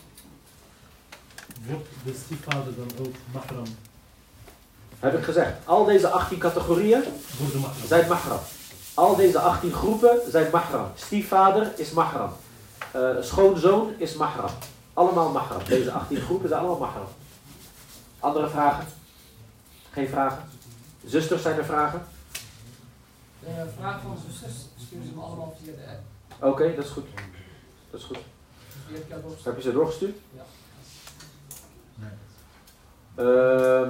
Wordt de stiefvader dan ook mahram? Heb ik gezegd, al deze achttien categorieën zijn mahram. Al deze achttien groepen zijn mahram. Stiefvader is mahram. Uh, schoonzoon is mahram. Allemaal mahram. Deze achttien groepen zijn allemaal mahram. Andere vragen? Geen vragen? Zusters, zijn er vragen? De vraag van zusters sturen ze me allemaal via de app. Oké, okay, dat is goed. Dat is goed. Die heb, ik al heb je ze doorgestuurd? Ja. Nee. Uh,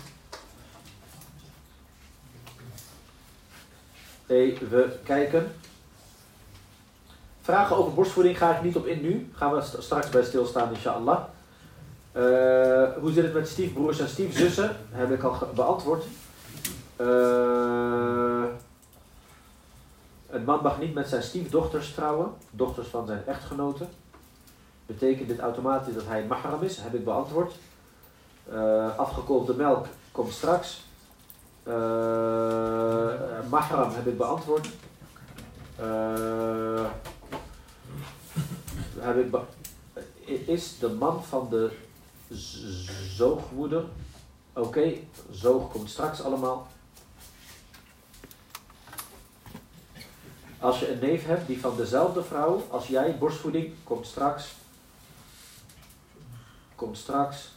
even kijken. Vragen over borstvoeding ga ik niet op in nu. Gaan we st straks bij stilstaan, inshallah. Uh, hoe zit het met stiefbroers en stiefzussen? Heb ik al beantwoord. Uh, een man mag niet met zijn stiefdochters trouwen, dochters van zijn echtgenoten. Betekent dit automatisch dat hij mahram is? Heb ik beantwoord. Uh, afgekoelde melk komt straks. Uh, mahram heb ik beantwoord. Uh, heb ik be is de man van de zoogmoeder. Oké, okay, zoog komt straks allemaal. Als je een neef hebt die van dezelfde vrouw als jij, borstvoeding, komt straks. Komt straks.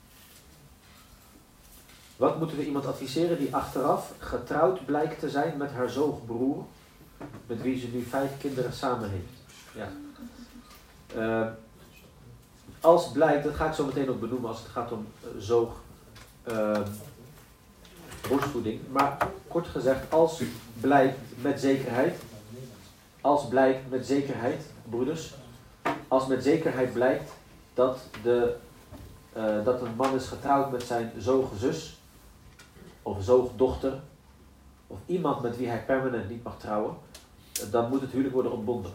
Wat moeten we iemand adviseren die achteraf getrouwd blijkt te zijn met haar zoogbroer, met wie ze nu vijf kinderen samen heeft? Ja. Uh, als blijkt, dat ga ik zo meteen ook benoemen als het gaat om uh, zoog, uh, borstvoeding. Maar kort gezegd, als blijkt met zekerheid, als blijkt met zekerheid, broeders, als met zekerheid blijkt dat, de, uh, dat een man is getrouwd met zijn zoogzus of zoogdochter of iemand met wie hij permanent niet mag trouwen, uh, dan moet het huwelijk worden ontbonden.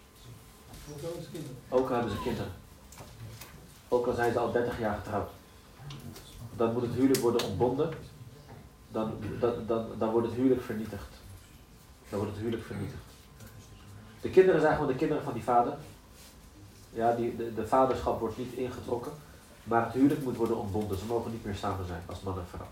Ook al hebben ze kinderen. Ook al zijn ze al dertig jaar getrouwd. Dan moet het huwelijk worden ontbonden. Dan, dan, dan, dan wordt het huwelijk vernietigd. Dan wordt het huwelijk vernietigd. De kinderen zijn gewoon de kinderen van die vader. Ja, die, de, de vaderschap wordt niet ingetrokken. Maar het huwelijk moet worden ontbonden. Ze mogen niet meer samen zijn als man en vrouw.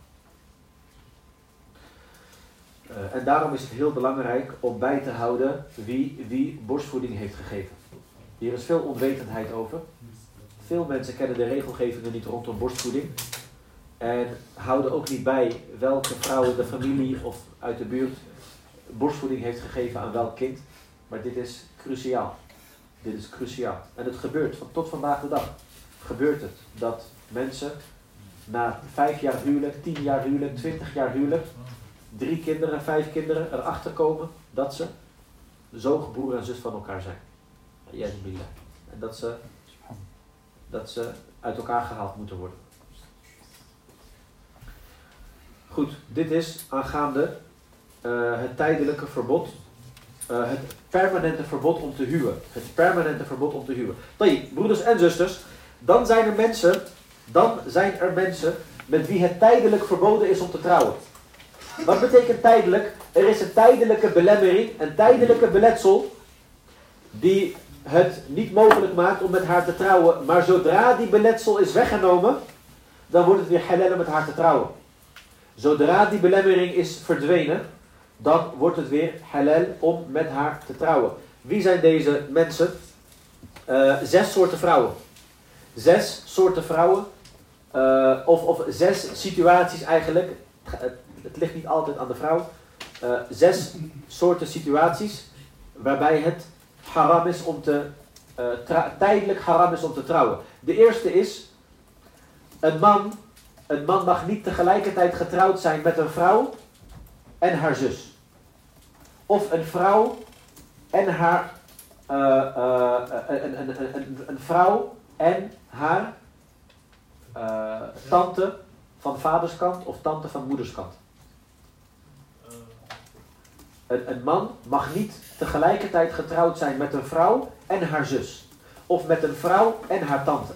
Uh, en daarom is het heel belangrijk om bij te houden wie, wie borstvoeding heeft gegeven. Hier is veel onwetendheid over. Veel mensen kennen de regelgevingen niet rondom borstvoeding. En houden ook niet bij welke vrouw in de familie of uit de buurt borstvoeding heeft gegeven aan welk kind. Maar dit is cruciaal. Dit is cruciaal. En het gebeurt, van tot vandaag de dag, gebeurt het dat mensen na vijf jaar huwelijk, tien jaar huwelijk, twintig jaar huwelijk, drie kinderen, vijf kinderen erachter komen dat ze zoogbroer en zus van elkaar zijn. En dat ze dat ze uit elkaar gehaald moeten worden. Goed, dit is aangaande uh, het tijdelijke verbod, uh, het permanente verbod om te huwen. Het permanente verbod om te huwen. Tayyip, broeders en zusters, dan zijn er mensen, dan zijn er mensen met wie het tijdelijk verboden is om te trouwen. Wat betekent tijdelijk? Er is een tijdelijke belemmering, een tijdelijke beletsel die het niet mogelijk maakt om met haar te trouwen. Maar zodra die beletsel is weggenomen, dan wordt het weer halal om met haar te trouwen. Zodra die belemmering is verdwenen, dan wordt het weer halal om met haar te trouwen. Wie zijn deze mensen? Uh, zes soorten vrouwen. Zes soorten vrouwen. Uh, of, of zes situaties eigenlijk. Het, het ligt niet altijd aan de vrouw. Uh, zes soorten situaties waarbij het haram is om te, uh, tra- tijdelijk haram is om te trouwen. De eerste is, een man, een man mag niet tegelijkertijd getrouwd zijn met een vrouw en haar zus. Of een vrouw en haar, uh, uh, een, een, een, een, een vrouw en haar uh, tante van vaderskant of tante van moederskant. Een, een man mag niet tegelijkertijd getrouwd zijn met een vrouw en haar zus. Of met een vrouw en haar tante.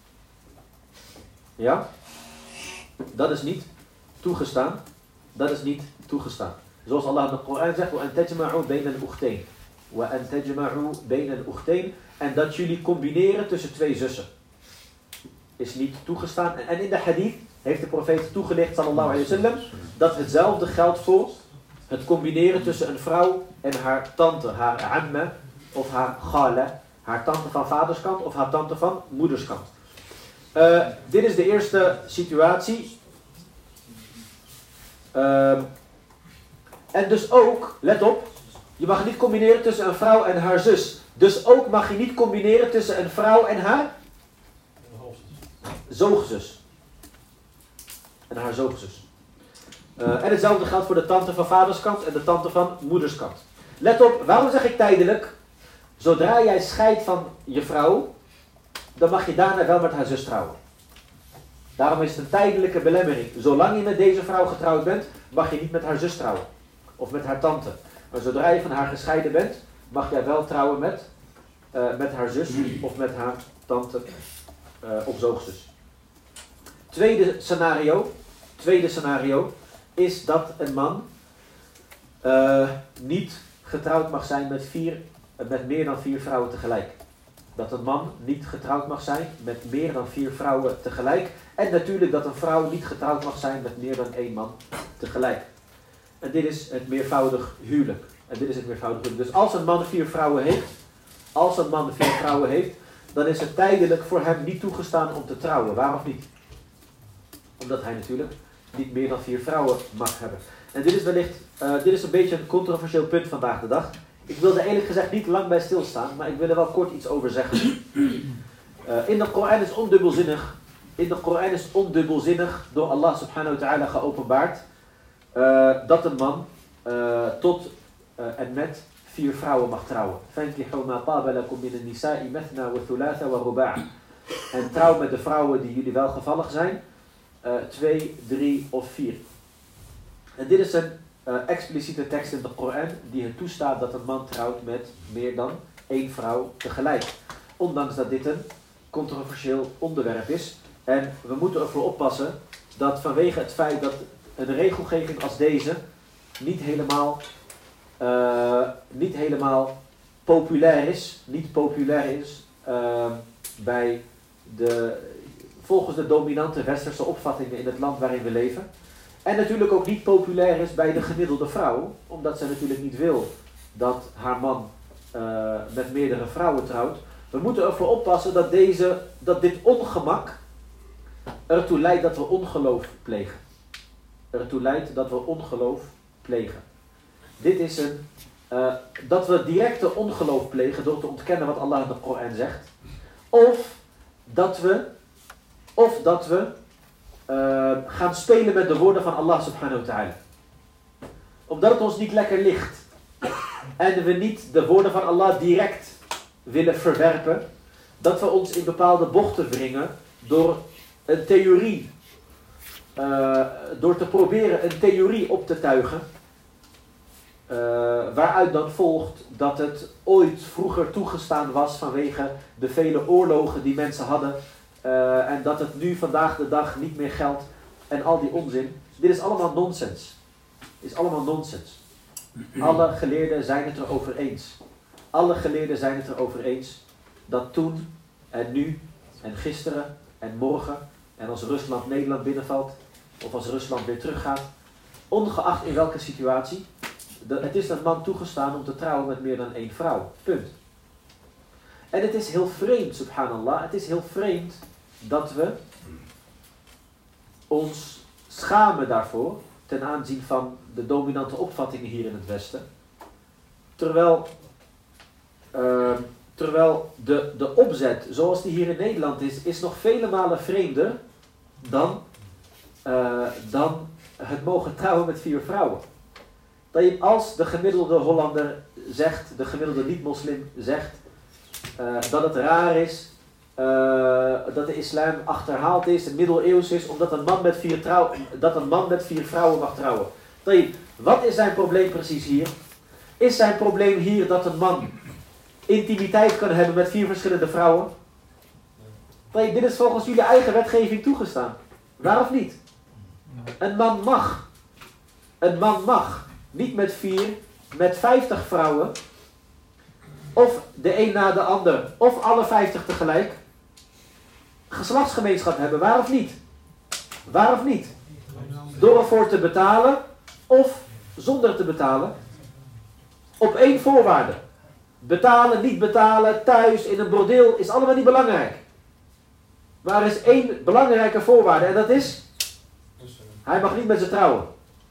Ja? Dat is niet toegestaan. Dat is niet toegestaan. Zoals Allah in de Koran zegt, وَأَن تَجْمَعُوا بَيْنَ الْأُخْتَيْن. وَأَن تَجْمَعُوا بَيْنَ الْأُخْتَيْن. En dat jullie combineren tussen twee zussen. Is niet toegestaan. En in de hadith heeft de profeet toegelicht, sallallahu alayhi wa sallam, dat hetzelfde geldt voor het combineren tussen een vrouw en haar tante, haar amme of haar ghala, haar tante van vaderskant of haar tante van moederskant. Uh, dit is de eerste situatie. Uh, en dus ook, let op, je mag niet combineren tussen een vrouw en haar zus. Dus ook mag je niet combineren tussen een vrouw en haar zoogzus. En haar zoogzus. Uh, en hetzelfde geldt voor de tante van vaderskant en de tante van moederskant. Let op, waarom zeg ik tijdelijk? Zodra jij scheidt van je vrouw, dan mag je daarna wel met haar zus trouwen. Daarom is het een tijdelijke belemmering. Zolang je met deze vrouw getrouwd bent, mag je niet met haar zus trouwen. Of met haar tante. Maar zodra je van haar gescheiden bent, mag jij wel trouwen met, uh, met haar zus of met haar tante uh, of zoogzus. Tweede scenario, tweede scenario is dat een man uh, niet getrouwd mag zijn met, vier, met meer dan vier vrouwen tegelijk. Dat een man niet getrouwd mag zijn met meer dan vier vrouwen tegelijk. En natuurlijk dat een vrouw niet getrouwd mag zijn met meer dan één man tegelijk. En dit is het meervoudig huwelijk. En dit is het meervoudig huwelijk. Dus als een man vier vrouwen heeft, als een man vier vrouwen heeft, dan is het tijdelijk voor hem niet toegestaan om te trouwen. Waarom niet? Omdat hij natuurlijk niet meer dan vier vrouwen mag hebben. En dit is wellicht, uh, dit is een beetje een controversieel punt vandaag de dag. Ik wil er eerlijk gezegd niet lang bij stilstaan, maar ik wil er wel kort iets over zeggen. Uh, in de Koran is ondubbelzinnig, in de Koran is ondubbelzinnig door Allah subhanahu wa ta'ala geopenbaard uh, dat een man uh, tot uh, en met vier vrouwen mag trouwen. En trouw met de vrouwen die jullie welgevallig zijn, uh, twee, drie of vier. En dit is een uh, expliciete tekst in de Koran die het toestaat dat een man trouwt met meer dan één vrouw tegelijk. Ondanks dat dit een controversieel onderwerp is. En we moeten ervoor oppassen dat vanwege het feit dat een regelgeving als deze niet helemaal, uh, niet helemaal populair is, niet populair is uh, bij de, volgens de dominante westerse opvattingen in het land waarin we leven. En natuurlijk ook niet populair is bij de gemiddelde vrouw, omdat ze natuurlijk niet wil dat haar man uh, met meerdere vrouwen trouwt. We moeten ervoor oppassen dat, deze, dat dit ongemak ertoe leidt dat we ongeloof plegen. Ertoe leidt dat we ongeloof plegen. Dit is een, uh, dat we directe ongeloof plegen door te ontkennen wat Allah in de Koran zegt. Of dat we, of dat we uh, gaan spelen met de woorden van Allah subhanahu wa ta'ala. Omdat het ons niet lekker ligt. En we niet de woorden van Allah direct willen verwerpen. dat we ons in bepaalde bochten wringen door een theorie, uh, door te proberen een theorie op te tuigen, uh, waaruit dan volgt dat het ooit vroeger toegestaan was vanwege de vele oorlogen die mensen hadden, uh, en dat het nu vandaag de dag niet meer geldt en al die onzin. Dit is allemaal nonsens. Dit is allemaal nonsens. Alle geleerden zijn het erover eens. Alle geleerden zijn het erover eens dat toen en nu en gisteren en morgen en als Rusland Nederland binnenvalt of als Rusland weer teruggaat, ongeacht in welke situatie, het is een man toegestaan om te trouwen met meer dan één vrouw. Punt. En het is heel vreemd, subhanallah, het is heel vreemd dat we ons schamen daarvoor ten aanzien van de dominante opvattingen hier in het Westen. Terwijl, uh, terwijl de, de opzet zoals die hier in Nederland is, is nog vele malen vreemder dan, uh, dan het mogen trouwen met vier vrouwen. Dat je als de gemiddelde Hollander zegt, de gemiddelde niet-moslim zegt, uh, dat het raar is, uh, dat de islam achterhaald is, middeleeuws is, omdat een man met vier, trouw, dat een man met vier vrouwen mag trouwen. Dat je, wat is zijn probleem precies hier? Is zijn probleem hier dat een man intimiteit kan hebben met vier verschillende vrouwen? Dat je, dit is volgens jullie eigen wetgeving toegestaan. Waar of niet? Een man mag. Een man mag. Niet met vier, met vijftig vrouwen. Of de een na de ander. Of alle vijftig tegelijk. Geslachtsgemeenschap hebben. Waar of niet? Waar of niet? Door ervoor te betalen. Of zonder te betalen. Op één voorwaarde. Betalen, niet betalen, thuis, in een bordeel. Is allemaal niet belangrijk. Maar er is één belangrijke voorwaarde. En dat is... Hij mag niet met ze trouwen.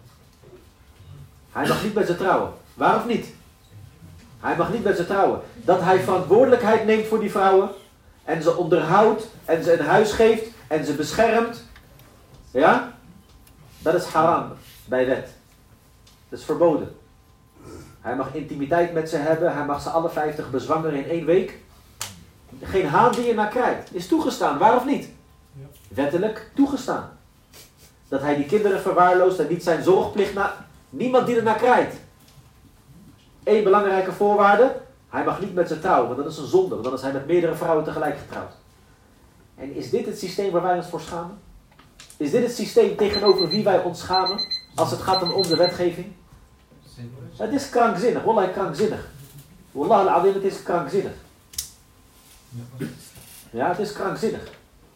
Hij mag niet met ze trouwen. Waar of niet? Hij mag niet met ze trouwen. Dat hij verantwoordelijkheid neemt voor die vrouwen. En ze onderhoudt. En ze een huis geeft. En ze beschermt. Ja? Dat is haram. Bij wet. Dat is verboden. Hij mag intimiteit met ze hebben. Hij mag ze alle vijftig bezwangeren in één week. Geen haan die je naar krijgt. Is toegestaan. Waar of niet? Wettelijk toegestaan. Dat hij die kinderen verwaarloost en niet zijn zorgplicht na... Niemand die er naar krijgt. Eén belangrijke voorwaarde. Hij mag niet met ze trouwen, want dat is een zonde. Want dan is hij met meerdere vrouwen tegelijk getrouwd. En is dit het systeem waar wij ons voor schamen? Is dit het systeem tegenover wie wij ons schamen? Als het gaat om onze wetgeving? Het is krankzinnig. Wallah, krankzinnig. Wallah al-azim, het is krankzinnig. Ja, het is krankzinnig.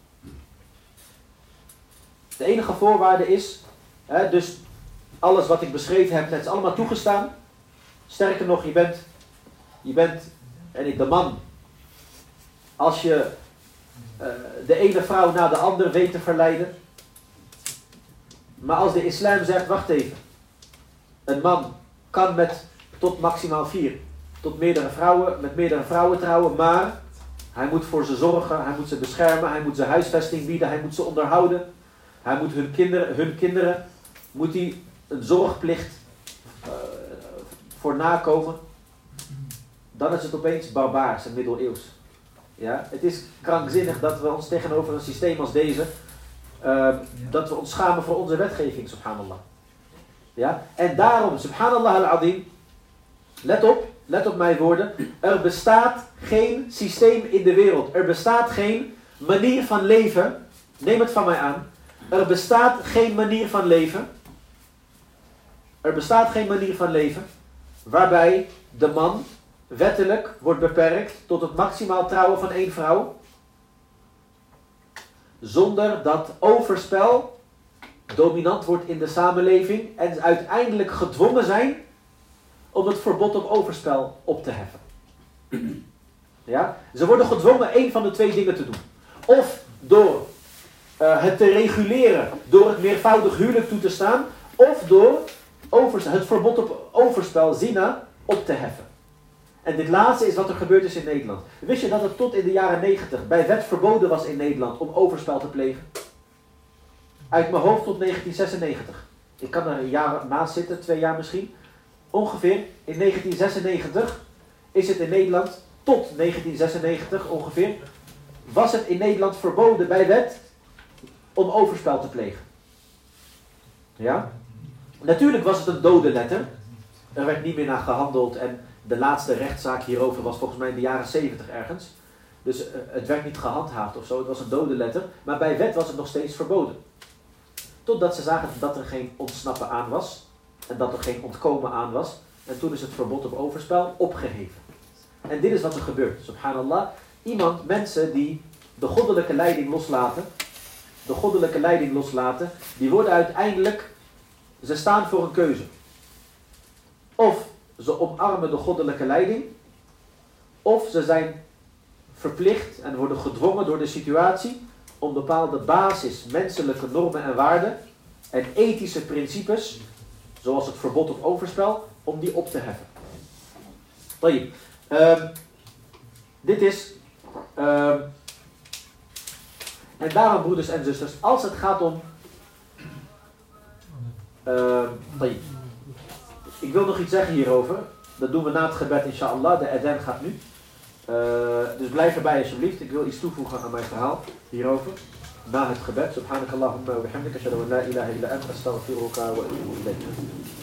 De enige voorwaarde is, hè, dus alles wat ik beschreven heb, net is allemaal toegestaan. Sterker nog, je bent, je bent, en ik de man, als je uh, de ene vrouw na de andere weet te verleiden. Maar als de islam zegt, wacht even, een man kan met tot maximaal vier, tot meerdere vrouwen, met meerdere vrouwen trouwen, maar hij moet voor ze zorgen, hij moet ze beschermen, hij moet ze huisvesting bieden, hij moet ze onderhouden. Hij moet hun kinderen, hun kinderen moet hij een zorgplicht uh, voor nakomen. Dan is het opeens barbaars en middeleeuws. Ja? Het is krankzinnig dat we ons tegenover een systeem als deze, uh, dat we ons schamen voor onze wetgeving, subhanallah. Ja? En daarom, subhanallah al-azim, let op, let op mijn woorden, er bestaat geen systeem in de wereld. Er bestaat geen manier van leven, neem het van mij aan. Er bestaat geen manier van leven. Er bestaat geen manier van leven waarbij de man wettelijk wordt beperkt tot het maximaal trouwen van één vrouw. Zonder dat overspel dominant wordt in de samenleving en ze uiteindelijk gedwongen zijn om het verbod op overspel op te heffen. Ja? Ze worden gedwongen één van de twee dingen te doen. Of door Uh, het te reguleren door het meervoudig huwelijk toe te staan, of door overs- het verbod op overspel, zina, op te heffen. En dit laatste is wat er gebeurd is in Nederland. Wist je dat het tot in de jaren negentig bij wet verboden was in Nederland om overspel te plegen? Uit mijn hoofd tot negentien zesennegentig. Ik kan er een jaar naast zitten, twee jaar misschien. Ongeveer in negentien zesennegentig is het in Nederland, tot negentien zesennegentig ongeveer, was het in Nederland verboden bij wet om overspel te plegen. Ja? Natuurlijk was het een dode letter. Er werd niet meer naar gehandeld en de laatste rechtszaak hierover was volgens mij in de jaren zeventig ergens. Dus uh, het werd niet gehandhaafd of zo, het was een dode letter. Maar bij wet was het nog steeds verboden. Totdat ze zagen dat er geen ontsnappen aan was. En dat er geen ontkomen aan was. En toen is het verbod op overspel opgeheven. En dit is wat er gebeurt, subhanallah. Iemand, mensen die de goddelijke leiding loslaten. De goddelijke leiding loslaten. Die worden uiteindelijk, ze staan voor een keuze. Of ze omarmen de goddelijke leiding. Of ze zijn verplicht en worden gedwongen door de situatie om bepaalde basis, menselijke normen en waarden en ethische principes, zoals het verbod op overspel, om die op te heffen. Tayyip. Um, dit is, um, en daarom broeders en zusters, als het gaat om, um, tayyip. Ik wil nog iets zeggen hierover, dat doen we na het gebed inshallah, de adhan gaat nu. Uh, dus blijf erbij alsjeblieft. Ik wil iets toevoegen aan mijn verhaal hierover. Na het gebed. Subhanakallahumma wa bihamdika ashhadu an la ilaha illa anta astaghfiruka wa atubu ilayk.